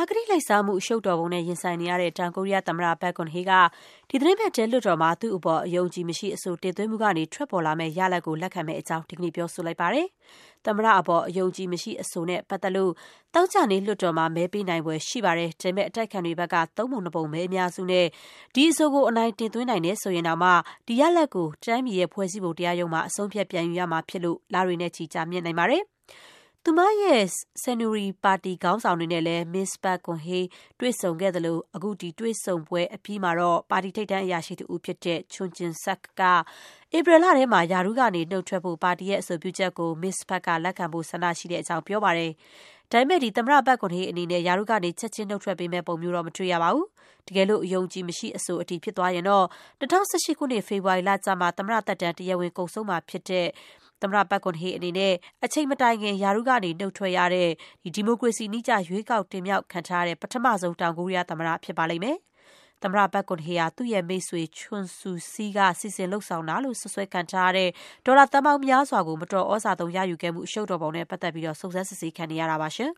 ကတိလိုက်စားမှုအရှုပ်တော်ပုံနဲ့ရင်ဆိုင်နေရတဲ့တောင်ကိုရီးယားသမ္မတဘက်ကွန်ဟေးကဒီသတင်းပတ်တဲလွတ်တော်မှာသူ့အပေါ်အယုံကြည်မရှိအဆိုတင်သွင်းမှုကနေထွက်ပေါ်လာမဲ့ရလဒ်ကိုလက်ခံမဲ့အကြောင်းဒီကနေ့ပြောဆိုလိုက်ပါတယ်။သမ္မတအပေါ်အယုံကြည်မရှိအဆိုနဲ့ပတ်သက်လို့တောက်ကြနေလွတ်တော်မှာမဲပေးနိုင်ပွဲရှိပါတယ်။ဒါပေမဲ့အတိုက်ခံတွေဘက်က3 ပုံ 2 ပုံမဲအများစုနဲ့ဒီအဆိုကိုအနိုင်တင်သွင်းနိုင်တယ်ဆိုရင်တော့မှဒီရလဒ်ကိုတိုင်းပြည်ရဲ့ဖွဲ့စည်းပုံတရားရုံးမှာအဆုံးဖြတ်ပြန်ယူရမှာဖြစ်လို့လာတွေနဲ့ချီကြာမြင့်နိုင်ပါတယ်။သူမရဲ့ဆန်နူရီပါတီခေါင်းဆောင်တွေနဲ့လည်းမစ္စပတ်ကွန်ဟေးတွေ့ဆုံခဲ့တယ်လို့အခုဒီတွေ့ဆုံပွဲအပြီးမှာတော့ပါတီထိပ်တန်းအရာရှိတူဖြစ်တဲ့ချွန်ဂျင်ဆက်ကဧပြီလထဲမှာယာရုကနေနှုတ်ထွက်ဖို့ပါတီရဲ့အဆိုပြုချက်ကိုမစ္စပတ်ကလက်ခံဖို့ဆန္ဒရှိတဲ့အကြောင်းပြောပါတယ်။ဒါပေမဲ့ဒီသမ္မတဘက်ကွန်ဟေးအနေနဲ့ယာရုကနေချက်ချင်းနှုတ်ထွက်ပေးမဲ့ပုံမျိုးတော့မတွေ့ရပါဘူး။တကယ်လို့အယုံကြည်မရှိအဆိုအတီဖြစ်သွားရင်တော့2018ခုနှစ်ဖေဖော်ဝါရီလကျမှသမ္မတသက်တမ်းတရားဝင်ကုန်ဆုံးမှာဖြစ်တဲ့သမ္မတဘက်ကွန်ဟေးအနေနဲ့အချိန်မတိုင်ခင်ယာရုကနေနှုတ်ထွက်ရတဲ့ဒီမိုကရေစီနည်းကျရွေးကောက်တင်မြှောက်ခံထားရတဲ့ပထမဆုံးတောင်ကိုရီးယားသမ္မတဖြစ်ပါလိမ့်မယ်။သမ္မတဘက်ကွန်ဟေးဟာသူ့ရဲ့မိတ်ဆွေချွန်ဆူစီကစီစဉ်လှုပ်ဆောင်တာလို့ဆွဆွဲခံထားရတဲ့ဒေါ်လာသန်းပေါင်းများစွာကိုမတော်ဩဇာသုံးရယူခဲ့မှုအရှုပ်တော်ပုံနဲ့ပတ်သက်ပြီးစုံစမ်းစစ်ဆေးခံနေရတာပါရှင်။